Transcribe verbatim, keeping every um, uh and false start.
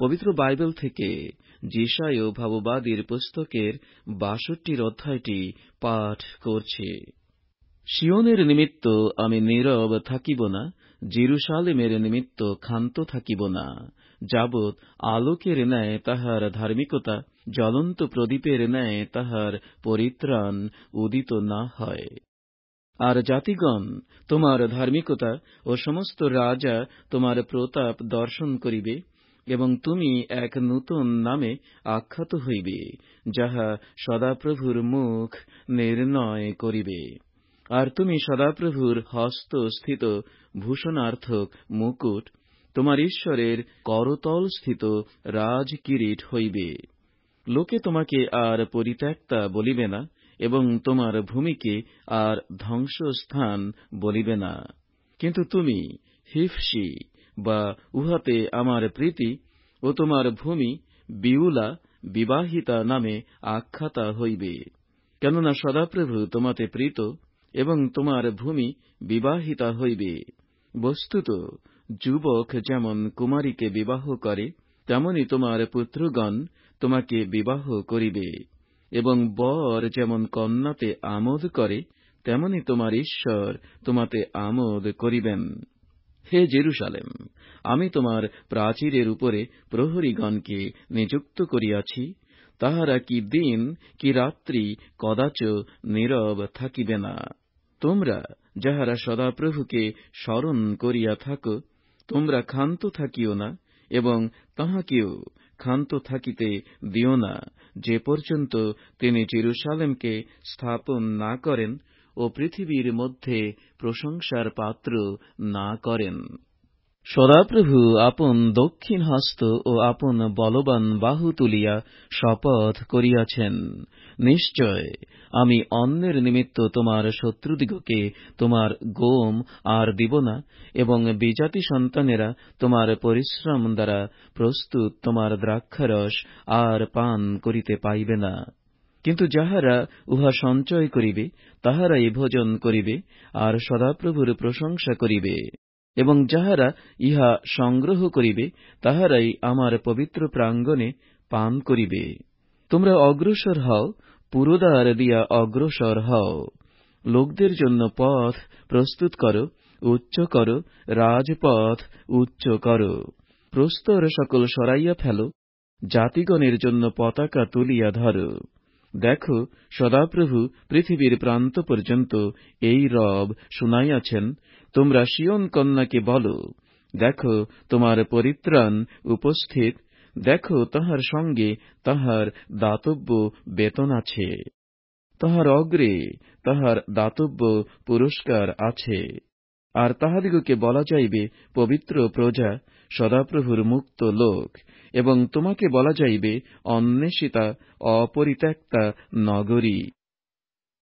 পবিত্র বাইবেল থেকে যিশায় ভাববাদীর পুস্তকের বাষট্টির অধ্যায়টি পাঠ করছি। সিয়নের নিমিত্ত আমি নীরব থাকিব না, জেরুসালেমের নিমিত্ত ক্ষান্ত থাকিব না, যাবৎ আলোকের ন্যায় তাহার ধার্মিকতা জ্বলন্ত প্রদীপের ন্যায় তাহার পরিত্রাণ উদিত না হয়। আর জাতিগণ তোমার ধার্মিকতা ও সমস্ত রাজা তোমার প্রতাপ দর্শন করিবে, এবং তুমি এক নূতন নামে আখ্যাত হইবে, যাহা সদাপ্রভুর মুখ নির্ণয় করিবে। আর তুমি সদাপ্রভুর হস্তস্থিত ভূষণার্থক মুকুট, তোমার ঈশ্বরের করতল স্থিত রাজকিরীট হইবে। লোকে তোমাকে আর পরিত্যক্তা বলিবে না, এবং তোমার ভূমিকে আর ধ্বংসস্থান বলিবে না। কিন্তু তুমি হিফসি বা উহাতে আমার প্রীতি, ও তোমার ভূমি বিউলা বিবাহিতা নামে আখ্যাতা হইবে। কেননা সদাপ্রভু তোমাতে প্রীত, এবং তোমার ভূমি বিবাহিতা হইবে। বস্তুত যুবক যেমন কুমারীকে বিবাহ করে, তেমনি তোমার পুত্রগণ তোমাকে বিবাহ করিবে, এবং বর যেমন কন্যাতে আমোদ করে, তেমনি তোমার ঈশ্বর তোমাতে আমোদ করিবেন। হে জেরুসালেম, আমি তোমার প্রাচীরের উপরে প্রহরীগণকে নিযুক্ত করিয়াছি। তাহারা কি দিন কি রাত্রি কদাচ নীরব থাকিবে না। তোমরা যাহারা সদাপ্রভুকে স্মরণ করিয়া থাকো, তোমরা ক্ষান্ত থাকিও না, এবং তাঁহাকেও ক্ষান্ত থাকিতে দিও না, যে পর্যন্ত তিনি জেরুসালেমকে স্থাপন না করেন ও পৃথিবীর মধ্যে প্রশংসার পাত্র না করেন। সদাপ্রভু আপন দক্ষিণ হস্ত ও আপন বলবান বাহু তুলিয়া শপথ করিয়াছেন, নিশ্চয় আমি অন্যের নিমিত্ত তোমার শত্রুদিগকে তোমার গোম আর দিব না, এবং বিজাতি সন্তানেরা তোমার পরিশ্রম দ্বারা প্রস্তুত তোমার দ্রাক্ষারস আর পান করিতে পাইবে না। কিন্তু যাহারা উহা সঞ্চয় করিবে, তাহারাই ভোজন করিবে আর সদাপ্রভুর প্রশংসা করিবে, এবং যাহারা ইহা সংগ্রহ করিবে, তাহারাই আমার পবিত্র প্রাঙ্গণে পান করিবে। তোমরা অগ্রসর হও, পুরোদ্বার দিয়া অগ্রসর হও। লোকদের জন্য পথ প্রস্তুত করো, উচ্চ করো, রাজপথ উচ্চ করো। প্রস্তর সকল সরাইয়া ফেলো, জাতিগণের জন্য পতাকা তুলিয়া ধরো। দেখো, সদাপ্রভু পৃথিবীর প্রান্ত পর্যন্ত এই রব শুনাইয়াছেন। তোমরা সিয়ন কন্যাকে বলো, দেখো তোমার পরিত্রাণ উপস্থিত, দেখো তাহার সঙ্গে তাহার দাতব্য বেতন আছে, তাহার অগ্রে তাহার দাতব্য পুরস্কার আছে। আর তাহাদিগকে বলা যাইবে পবিত্র প্রজা, সদাপ্রভুর মুক্ত লোক, এবং তোমাকে বলা যাইবে অন্বেষিতা অপরিত্যক্তা নগরী।